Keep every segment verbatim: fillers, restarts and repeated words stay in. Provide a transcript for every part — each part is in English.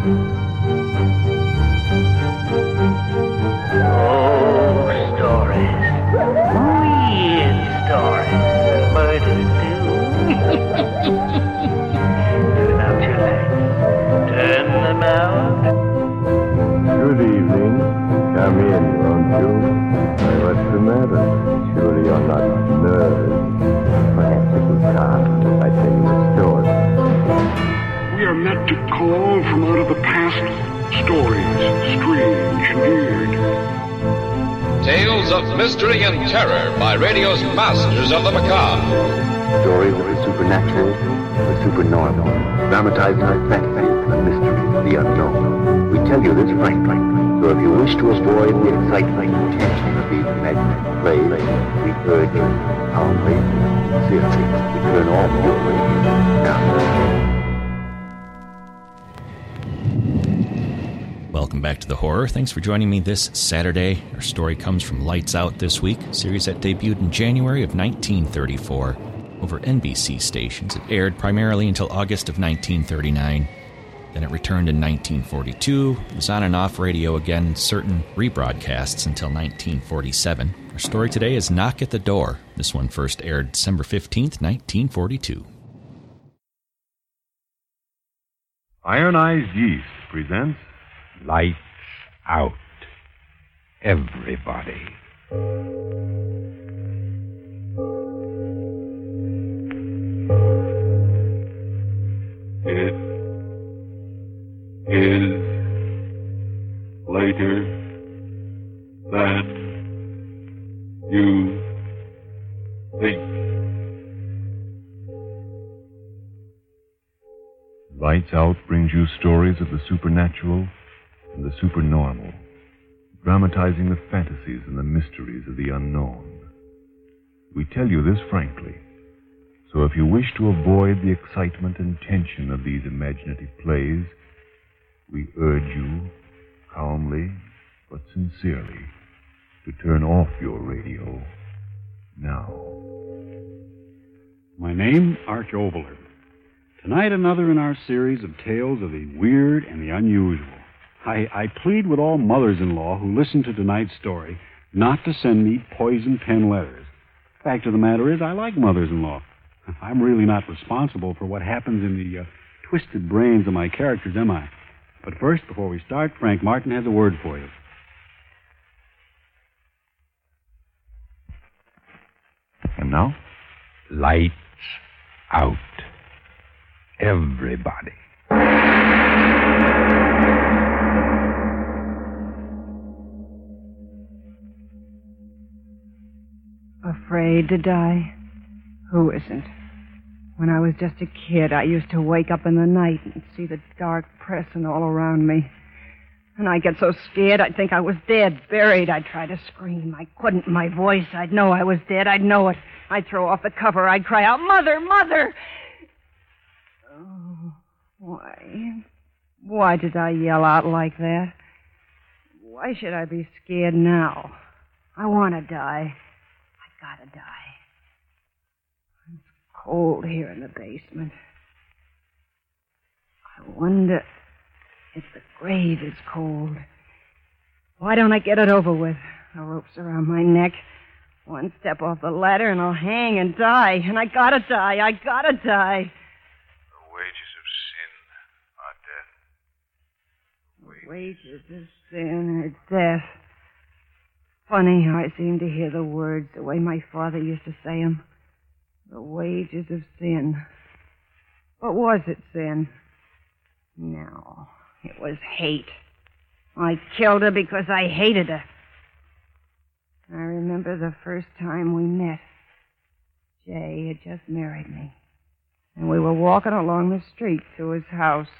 Mystery and terror by radio's masters of the macabre. Stories of the supernatural, the supernormal, dramatizing the fantasy, the mystery, the unknown. We tell you this frankly, so if you wish to avoid the excitement and tension of these imaginary plays, we urge you calmly, sincerely, to turn off your radio now. Welcome back to The Horror. Thanks for joining me this Saturday. Our story comes from Lights Out this week, a series that debuted in January of nineteen thirty-four over N B C stations. It aired primarily until August of nineteen thirty-nine. Then it returned in nineteen forty-two. It was on and off radio again, certain rebroadcasts until nineteen forty-seven. Our story today is Knock at the Door. This one first aired December fifteenth, nineteen forty-two. Iron Eyes Yeast presents Lights Out. Everybody. It is later than you think. Lights Out brings you stories of the supernatural and the supernormal, dramatizing the fantasies and the mysteries of the unknown. We tell you this frankly, so if you wish to avoid the excitement and tension of these imaginative plays, we urge you, calmly but sincerely, to turn off your radio now. My name, Arch Oboler. Tonight, another in our series of tales of the weird and the unusual. I, I plead with all mothers-in-law who listen to tonight's story not to send me poison pen letters. Fact of the matter is, I like mothers-in-law. I'm really not responsible for what happens in the uh, twisted brains of my characters, am I? But first, before we start, Frank Martin has a word for you. And now? Lights out. Everybody. Afraid to die? Who isn't? When I was just a kid, I used to wake up in the night and see the dark pressing all around me. And I'd get so scared, I'd think I was dead, buried. I'd try to scream. I couldn't. My voice, I'd know I was dead. I'd know it. I'd throw off the cover. I'd cry out, Mother, Mother! Oh, why? Why did I yell out like that? Why should I be scared now? I want to die. I gotta die. It's cold here in the basement. I wonder if the grave is cold. Why don't I get it over with? The rope's around my neck. One step off the ladder and I'll hang and die. And I gotta die. I gotta die. The wages of sin are death. The wages of sin are death. Funny how I seem to hear the words the way my father used to say them. The wages of sin. But was it sin? No, it was hate. I killed her because I hated her. I remember the first time we met. Jay had just married me. And we were walking along the street to his house.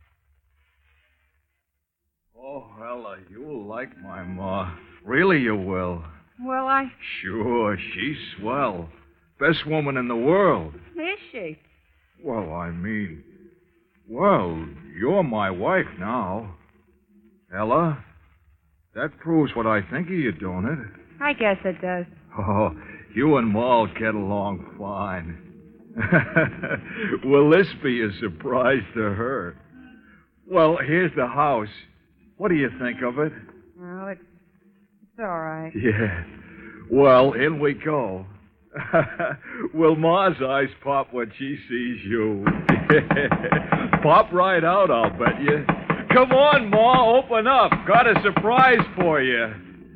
Oh, Ella, you'll like my ma. Really you will. Well, I... Sure, she's swell. Best woman in the world. Is she? Well, I mean... Well, you're my wife now. Ella, that proves what I think of you, don't it? I guess it does. Oh, you and Ma'll get along fine. Will this be a surprise to her? Well, here's the house. What do you think of it? Well, it's, it's all right. Yeah. Well, in we go. Will Ma's eyes pop when she sees you? Pop right out, I'll bet you. Come on, Ma, open up. Got a surprise for you.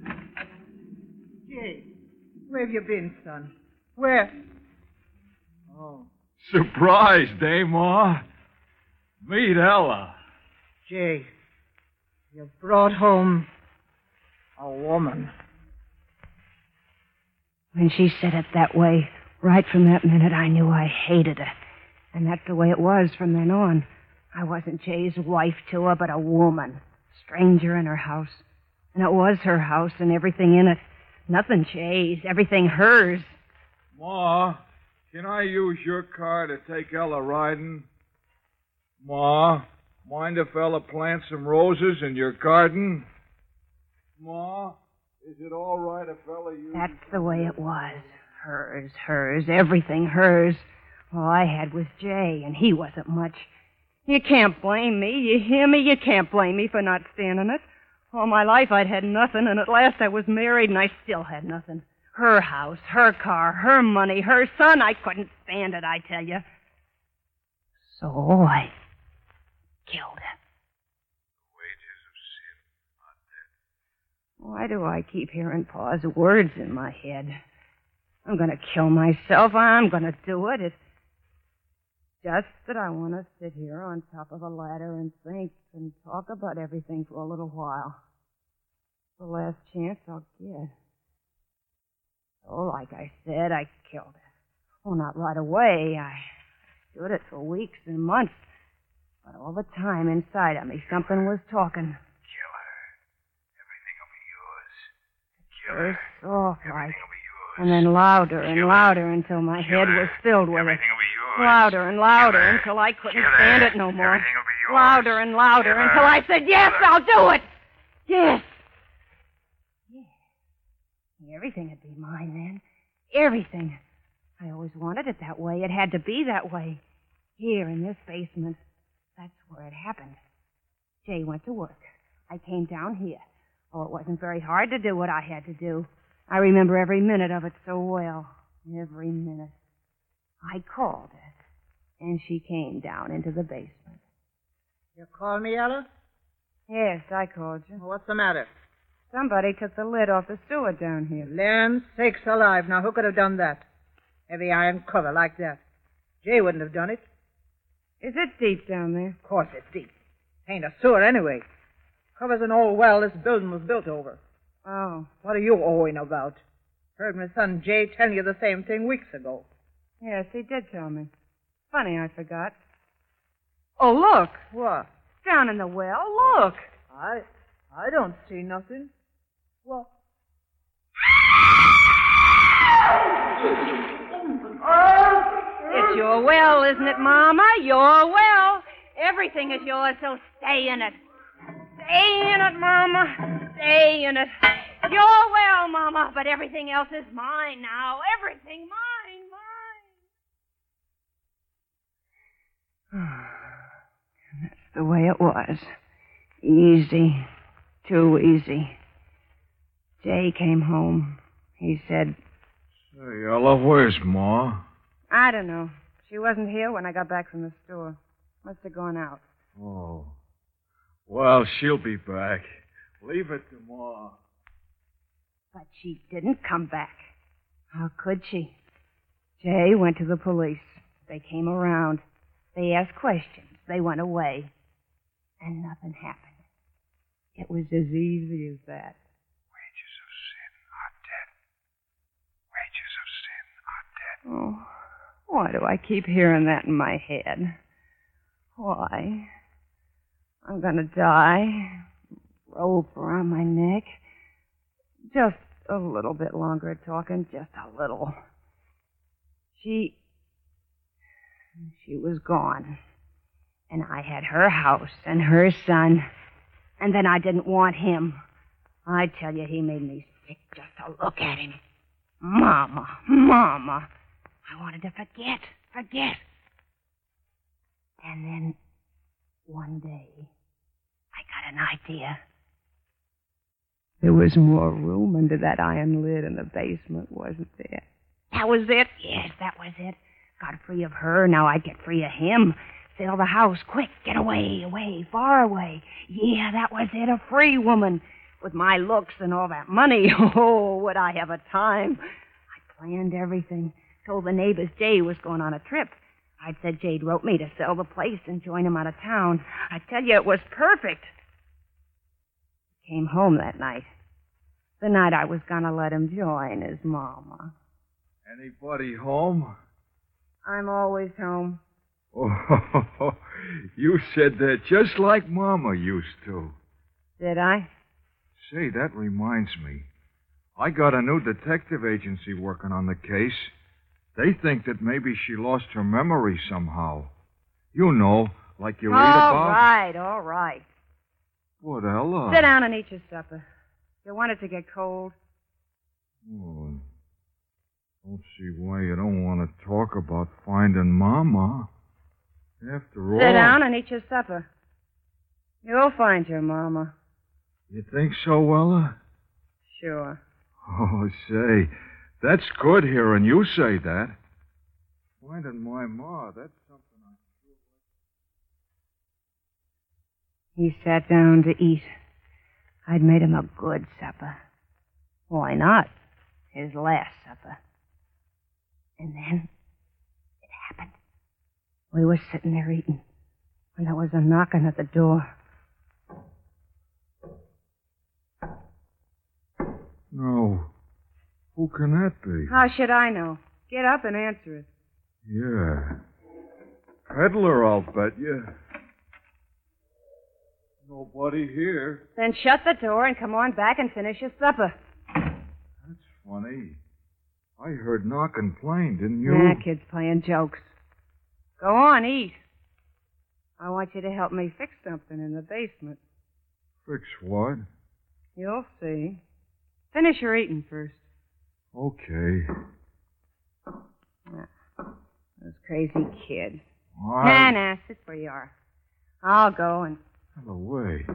Jay, where have you been, son? Where? Oh. Surprised, eh, Ma? Meet Ella. Jay, you brought home a woman. When she said it that way, right from that minute, I knew I hated her. And that's the way it was from then on. I wasn't Jay's wife to her, but a woman. Stranger in her house. And it was her house and everything in it. Nothing Jay's, everything hers. Ma, can I use your car to take Ella riding? Ma, mind if Ella plants some roses in your garden? Ma, is it all right if Ella uses... That's the way it was. Hers, hers, everything hers. All I had was Jay, and he wasn't much. You can't blame me. You hear me? You can't blame me for not standing it. All my life I'd had nothing, and at last I was married, and I still had nothing. Her house, her car, her money, her son. I couldn't stand it, I tell you. So I killed her. Why do I keep hearing Pa's words in my head? I'm going to kill myself. I'm going to do it. It's just that I want to sit here on top of a ladder and think and talk about everything for a little while. The last chance I'll get. Oh, like I said, I killed her. Well, not right away. I stood it for weeks and months. But all the time inside of me, something was talking. First soft like, and then louder and louder until my head was filled with it. Louder and louder until I couldn't stand it no more. Louder and louder until I said, yes, I'll do it. Yes. Yes. Everything would be mine then. Everything. I always wanted it that way. It had to be that way. Here in this basement. That's where it happened. Jay went to work. I came down here. Oh, it wasn't very hard to do what I had to do. I remember every minute of it so well. Every minute. I called her, and she came down into the basement. You called me, Ella? Yes, I called you. What's the matter? Somebody took the lid off the sewer down here. Land sakes alive. Now, who could have done that? Heavy iron cover like that. Jay wouldn't have done it. Is it deep down there? Of course it's deep. Ain't a sewer anyway. Covers an old well this building was built over. Oh. What are you owing about? Heard my son Jay tell you the same thing weeks ago. Yes, he did tell me. Funny, I forgot. Oh, look. What? Down in the well. Look. I I don't see nothing. What? It's your well, isn't it, Mama? Your well. Everything is yours, so stay in it. Stay in it, Mama. Stay in it. Your well, Mama, but everything else is mine now. Everything mine, mine. That's the way it was. Easy. Too easy. Jay came home. He said... Say, Ella, where's Ma? I don't know. She wasn't here when I got back from the store. Must have gone out. Oh. Well, she'll be back. Leave it to Ma. But she didn't come back. How could she? Jay went to the police. They came around. They asked questions. They went away. And nothing happened. It was as easy as that. Wages of sin are death. Wages of sin are death. Oh, why do I keep hearing that in my head? Why? I'm gonna die. Rope around my neck. Just a little bit longer talking, just a little. She... She was gone. And I had her house and her son. And then I didn't want him. I tell you, he made me sick just to look at him. Mama, Mama. I wanted to forget, forget. And then, one day, I got an idea. There was more room under that iron lid in the basement, wasn't there? That was it. Yes, that was it. Got free of her, now I'd get free of him. Sell the house, quick, get away, away, far away. Yeah, that was it, a free woman. With my looks and all that money, oh, would I have a time. I planned everything. Told the neighbors Jay was going on a trip. I'd said Jade wrote me to sell the place and join him out of town. I tell you, it was perfect. Came home that night. The night I was going to let him join his mama. Anybody home? I'm always home. Oh, you said that just like Mama used to. Did I? Say, that reminds me. I got a new detective agency working on the case. They think that maybe she lost her memory somehow. You know, like you read about. All right, all right. What, Ella? Sit down and eat your supper. You want it to get cold? Oh, don't see why you don't want to talk about finding Mama. After all... Sit down and eat your supper. You'll find your Mama. You think so, Ella? Sure. Oh, say, that's good hearing you say that. Finding my Ma, that's something I sure... He sat down to eat. I'd made him a good supper. Why not? His last supper. And then it happened. We were sitting there eating when there was a knocking at the door. No. Who can that be? How should I know? Get up and answer it. Yeah. Peddler, I'll bet you. Nobody here. Then shut the door and come on back and finish your supper. That's funny. I heard knocking plain, didn't you? Yeah, kid's playing jokes. Go on, eat. I want you to help me fix something in the basement. Fix what? You'll see. Finish your eating first. Okay. Those crazy kids. I... Nah, nah, sit where you are. I'll go and... Hello, wait.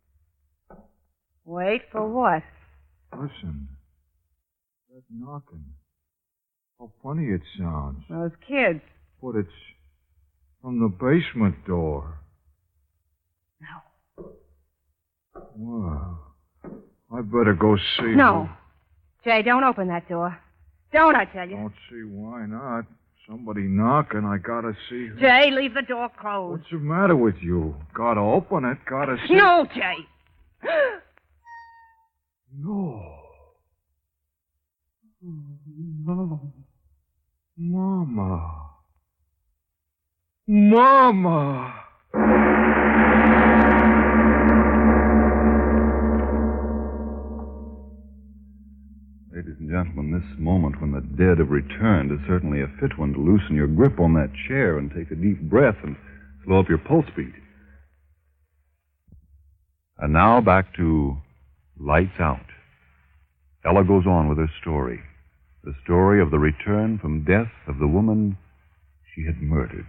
Wait for what? Listen. That knocking. How funny it sounds. Those kids. But it's from the basement door. No. Well, I better go see. No. Who... Jay, don't open that door. Don't, I tell you. Don't see why not. Somebody knocking, I gotta see who... Jay, leave the door closed. What's the matter with you? Gotta open it, gotta see... No, Jay. No. No. Mama. Mama. Ladies and gentlemen, this moment when the dead have returned is certainly a fit one to loosen your grip on that chair and take a deep breath and slow up your pulse beat. And now back to Lights Out. Ella goes on with her story. The story of the return from death of the woman she had murdered.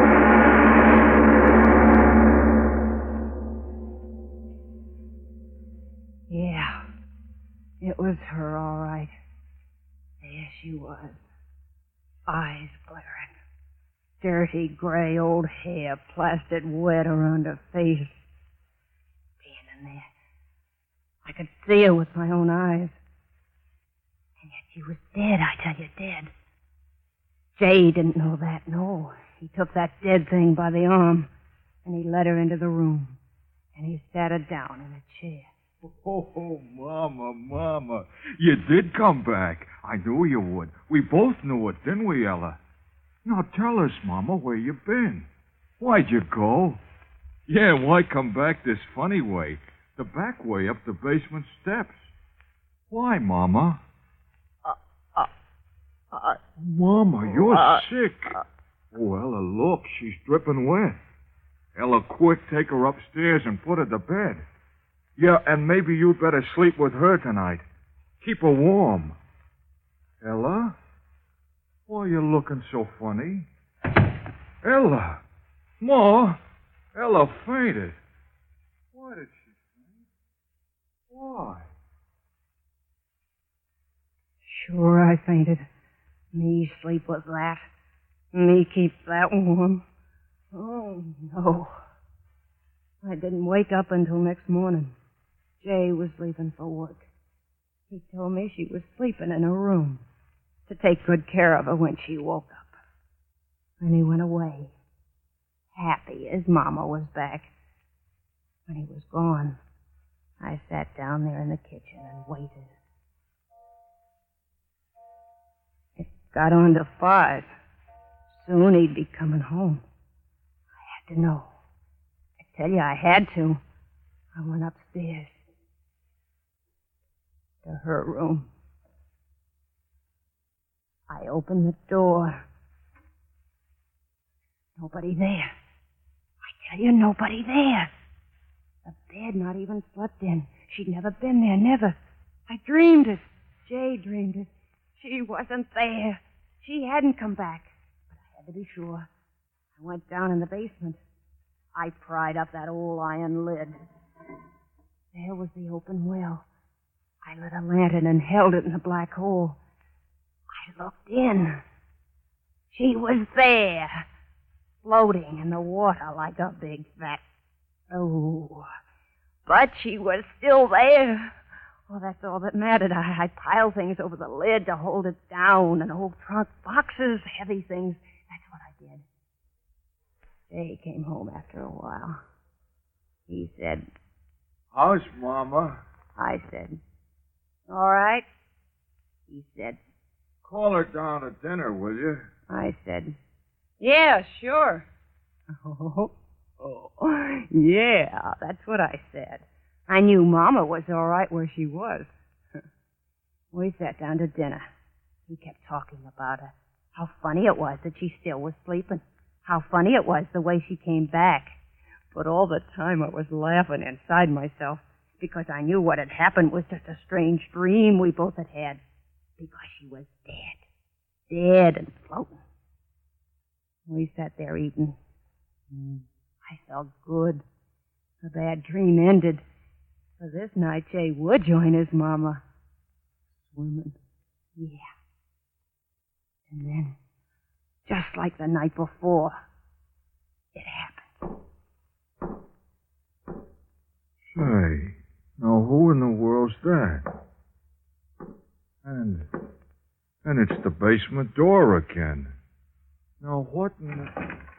Yeah. It was her, all right. There she was. Eyes glaring. Dirty, gray old hair plastered wet around her face. Standing there. I could see her with my own eyes. And yet she was dead, I tell you, dead. Jay didn't know that, no. He took that dead thing by the arm, and he led her into the room. And he sat her down in a chair. Oh, Mama, Mama. You did come back. I knew you would. We both knew it, didn't we, Ella? Now tell us, Mama, where you been. Why'd you go? Yeah, why come back this funny way? The back way up the basement steps. Why, Mama? Uh, uh, uh, Mama, you're uh, sick. Uh, oh, Ella, look, she's dripping wet. Ella, quick, take her upstairs and put her to bed. Yeah, and maybe you'd better sleep with her tonight. Keep her warm. Ella? Why are you looking so funny? Ella! Ma! Ella fainted. Why Why did she faint? Why? Sure, I fainted. Me sleep with that. Me keep that warm. Oh, no. I didn't wake up until next morning. Jay was leaving for work. He told me she was sleeping in her room to take good care of her when she woke up. And he went away, happy his mama was back. When he was gone, I sat down there in the kitchen and waited. It got on to five. Soon he'd be coming home. I had to know. I tell you, I had to. I went upstairs to her room. I opened the door. Nobody there. I tell you, nobody there. The bed not even slept in. She'd never been there, never. I dreamed it. Jay dreamed it. She wasn't there. She hadn't come back. But I had to be sure. I went down in the basement. I pried up that old iron lid. There was the open well. I lit a lantern and held it in the black hole. I looked in. She was there, floating in the water like a big fat... Oh, but she was still there. Oh, that's all that mattered. I, I piled things over the lid to hold it down, and old trunk boxes, heavy things. That's what I did. Jay came home after a while. He said, How's Mama? I said, all right. He said, Call her down to dinner, will you? I said, yeah, sure. Oh, oh, yeah, that's what I said. I knew Mama was all right where she was. We sat down to dinner. He kept talking about her. How funny it was that she still was sleeping. How funny it was the way she came back. But all the time I was laughing inside myself because I knew what had happened was just a strange dream we both had had. Because she was dead. Dead and floating. We sat there eating. I felt good. The bad dream ended. For this night, Jay would join his mama. Swimming. Yeah. And then, just like the night before, it happened. Say, now who in the world's that? And, and it's the basement door again. Now what in the...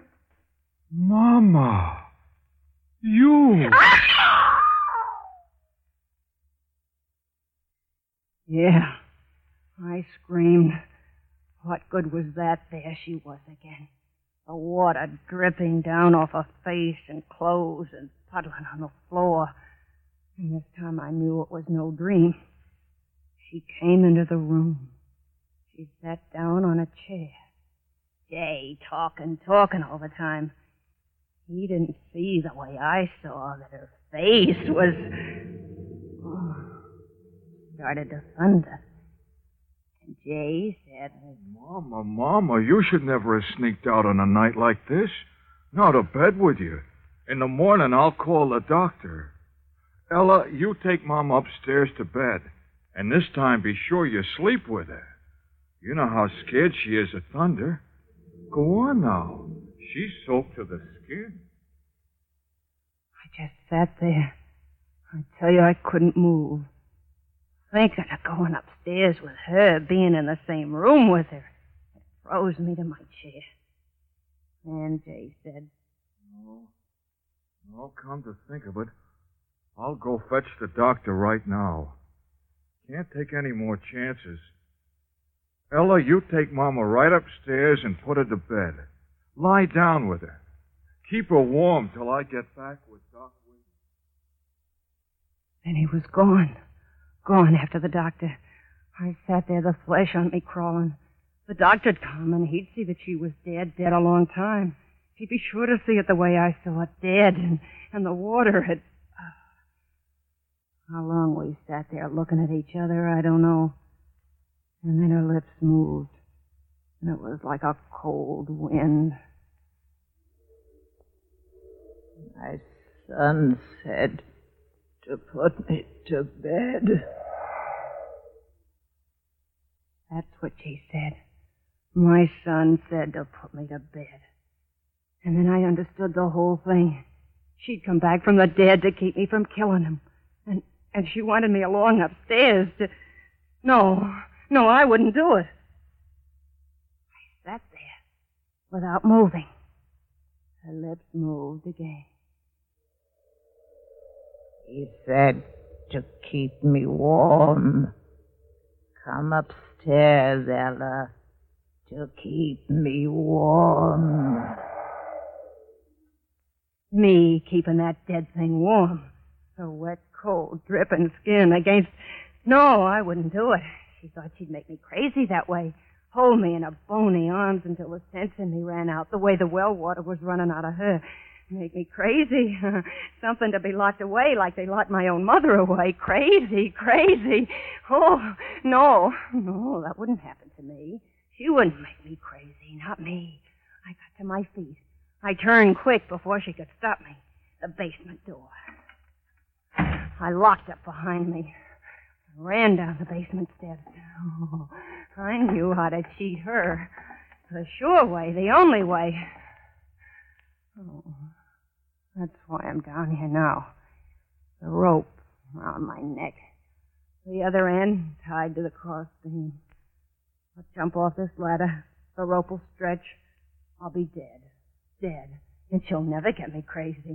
Mama! You! Yeah, I screamed. What good was that? There she was again. The water dripping down off her face and clothes and puddling on the floor. And this time I knew it was no dream. She came into the room. She sat down on a chair. Jay talking, talking all the time. He didn't see the way I saw that her face was... Oh, started to thunder. And Jay said... Oh, Mama, Mama, you should never have sneaked out on a night like this. Now to bed with you. In the morning, I'll call the doctor. Ella, you take Mama upstairs to bed. And this time, be sure you sleep with her. You know how scared she is of thunder. Go on now. She's soaked to the skin. I just sat there. I tell you, I couldn't move. Thinking of going upstairs with her, being in the same room with her. It froze me to my chair. And Jay said, No. No, come to think of it, I'll go fetch the doctor right now. Can't take any more chances. Ella, you take Mama right upstairs and put her to bed. Lie down with her. Keep her warm till I get back with Doc Williams. Then he was gone. Gone after the doctor. I sat there, the flesh on me crawling. The doctor'd come, and he'd see that she was dead, dead a long time. He'd be sure to see it the way I saw it, dead, and, and the water had... Uh, how long we sat there looking at each other, I don't know. And then her lips moved, and it was like a cold wind. My son said, to put me to bed. That's what she said. My son said to put me to bed. And then I understood the whole thing. She'd come back from the dead to keep me from killing him. And and she wanted me along upstairs to... No, no, I wouldn't do it. I sat there without moving. Her lips moved again. He said to keep me warm. Come upstairs, Ella, to keep me warm. Me keeping that dead thing warm. Her wet, cold, dripping skin against... No, I wouldn't do it. She thought she'd make me crazy that way. Hold me in her bony arms until the sense in me ran out, the way the well water was running out of her. Make me crazy. Something to be locked away like they locked my own mother away. Crazy, crazy. Oh, no, no, that wouldn't happen to me. She wouldn't make me crazy, not me. I got to my feet. I turned quick before she could stop me. The basement door. I locked it behind me. I ran down the basement steps. Oh, I knew how to cheat her. The sure way, the only way. Oh, that's why I'm down here now. The rope around my neck. The other end tied to the crossbeam. I'll jump off this ladder. The rope will stretch. I'll be dead. Dead. And she'll never get me crazy.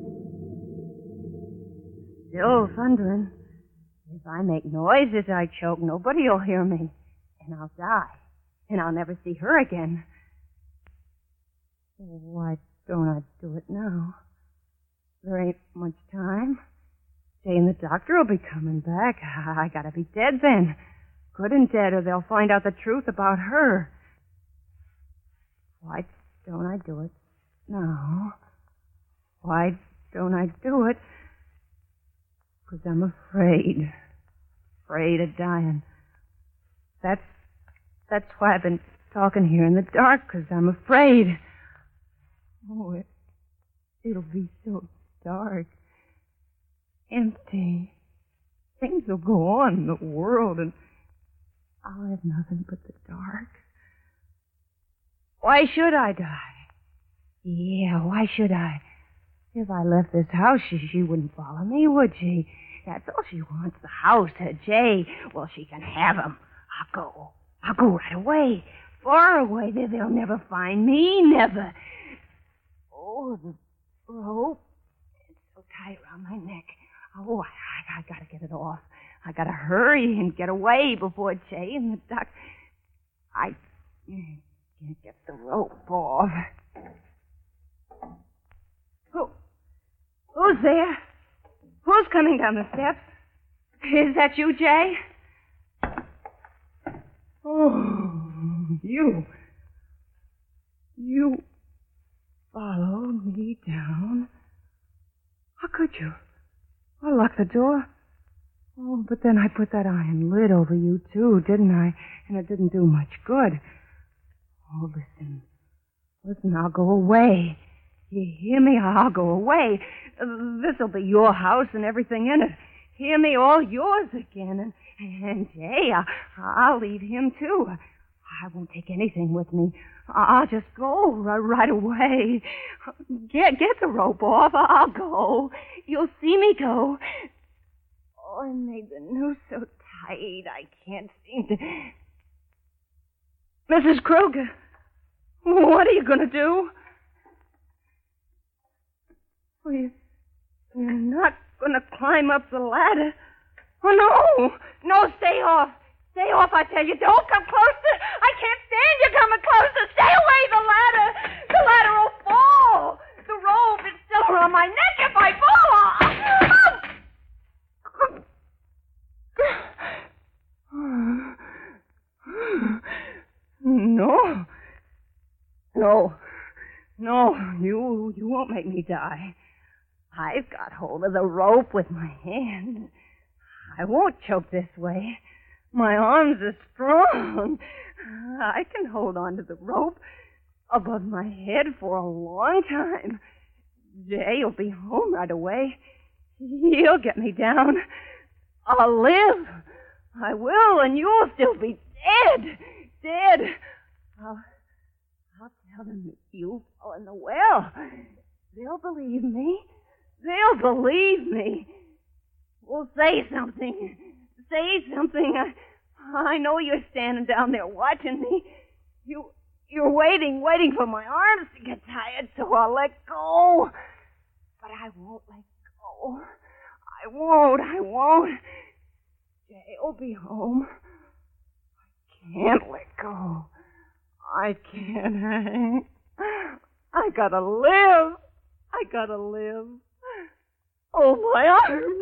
Still thundering. If I make noise as I choke, nobody'll hear me. And I'll die. And I'll never see her again. Why don't I do it now? There ain't much time. Jay and the doctor will be coming back. I gotta be dead then. Good and dead, or they'll find out the truth about her. Why don't I do it now? Why don't I do it? Because I'm afraid. Afraid of dying. That's, that's why I've been talking here in the dark, because I'm afraid. Oh, it, it'll be so dark. Empty. Things will go on in the world, and I'll have nothing but the dark. Why should I die? Yeah, why should I? If I left this house, she, she wouldn't follow me, would she? That's all she wants, the house, her Jay. Well, she can have him. I'll go. I'll go right away. Far away. There, they'll never find me, never. Oh, the rope. It's so tight around my neck. Oh, I, I, I gotta get it off. I gotta hurry and get away before Jay and the duck. I can't get the rope off. Who? Who's there? Who's coming down the steps? Is that you, Jay? Oh, you. You followed me down? How could you? I locked the door. Oh, but then I put that iron lid over you, too, didn't I? And it didn't do much good. Oh, listen. Listen, I'll go away. You hear me? I'll go away. This'll be your house and everything in it. Hear me? All yours again. And, and Jay, I'll, I'll leave him, too. I won't take anything with me. I'll just go right, right away. Get get the rope off. I'll go. You'll see me go. Oh, I made the noose so tight I can't seem to... Missus Kruger, what are you going to do? Well, you, you're not going to climb up the ladder. Oh, no. No, stay off. Stay off, I tell you. Don't come closer. I can't stand you coming closer. Stay away, the ladder. The ladder will fall. The rope is still around my neck. If I fall, No. No. No, you, you won't make me die. I've got hold of the rope with my hand. I won't choke this way. My arms are strong. I can hold on to the rope above my head for a long time. Jay'll be home right away. He'll get me down. I'll live. I will, and you'll still be dead. Dead. I'll, I'll tell them that you fell in the well. They'll believe me. They'll believe me. Well, say something. Say something. I, I know you're standing down there watching me. You, you're waiting, waiting for my arms to get tired, so I'll let go. But I won't let go. I won't, I won't. Jay'll be home. I can't let go. I can't. I gotta live. I gotta live. Oh, my arms.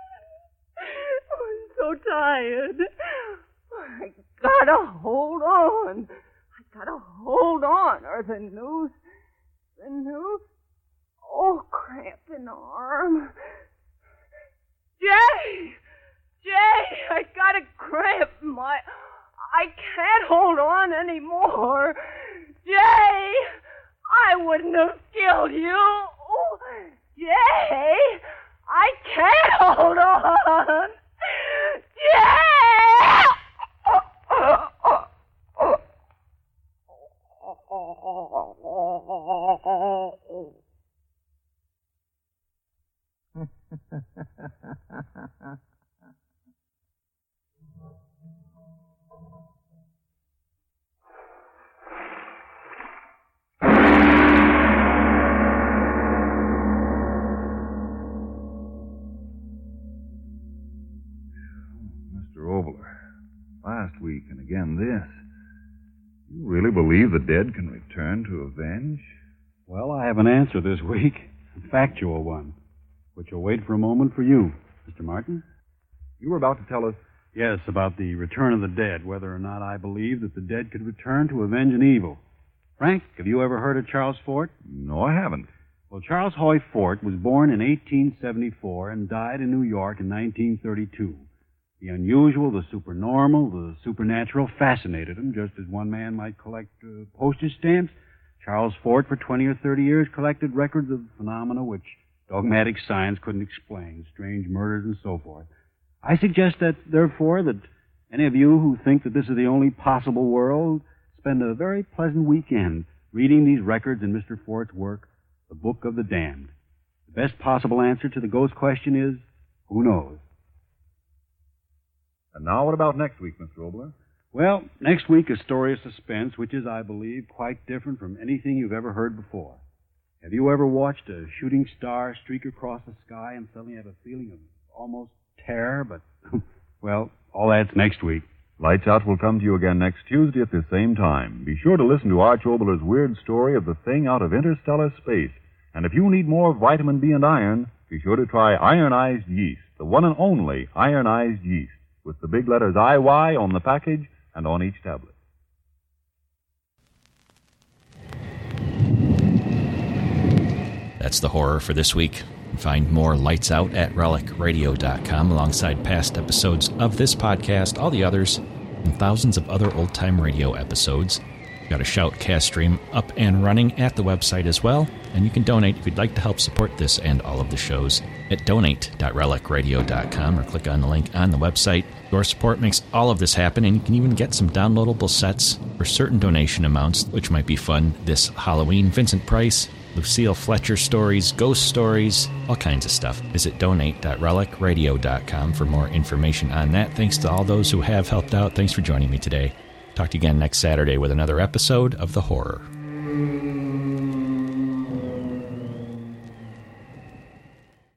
I'm so tired. I gotta hold on. I gotta hold on, or the noose, the noose, oh, cramp in the arm. Jay! Jay, I got a cramp in my... I can't hold on anymore. Jay, I wouldn't have killed you. Oh, Jay, I can't hold on. Jay! Mister Obler, last week and again this. You really believe the dead can return to avenge? Well, I have an answer this week, a factual one, which will wait for a moment for you, Mister Martin. You were about to tell us... Yes, about the return of the dead, whether or not I believe that the dead could return to avenge an evil. Frank, have you ever heard of Charles Fort? No, I haven't. Well, Charles Hoy Fort was born in eighteen seventy-four and died in New York in nineteen thirty-two. The unusual, the supernormal, the supernatural fascinated him, just as one man might collect uh, postage stamps. Charles Fort, for twenty or thirty years, collected records of phenomena which dogmatic science couldn't explain, strange murders and so forth. I suggest that, therefore, that any of you who think that this is the only possible world spend a very pleasant weekend reading these records in Mister Fort's work, The Book of the Damned. The best possible answer to the ghost question is, who knows? And now what about next week, Mister Obler? Well, next week a story of suspense, which is, I believe, quite different from anything you've ever heard before. Have you ever watched a shooting star streak across the sky and suddenly have a feeling of almost terror? But, well, all that's next week. Lights Out will come to you again next Tuesday at the same time. Be sure to listen to Arch Obler's weird story of the thing out of interstellar space. And if you need more vitamin B and iron, be sure to try ironized yeast, the one and only ironized yeast, with the big letters I Y on the package and on each tablet. That's the horror for this week. Find more Lights Out at relic radio dot com alongside past episodes of this podcast, all the others, and thousands of other old-time radio episodes. Got a Shoutcast stream up and running at the website as well, and you can donate if you'd like to help support this and all of the shows at donate dot relic radio dot com or click on the link on the website. Your support makes all of this happen, and you can even get some downloadable sets for certain donation amounts, which might be fun this Halloween. Vincent Price, Lucille Fletcher stories, ghost stories, all kinds of stuff. Visit donate dot relic radio dot com for more information on that. Thanks to all those who have helped out. Thanks for joining me today. Talk to you again next Saturday with another episode of The Horror.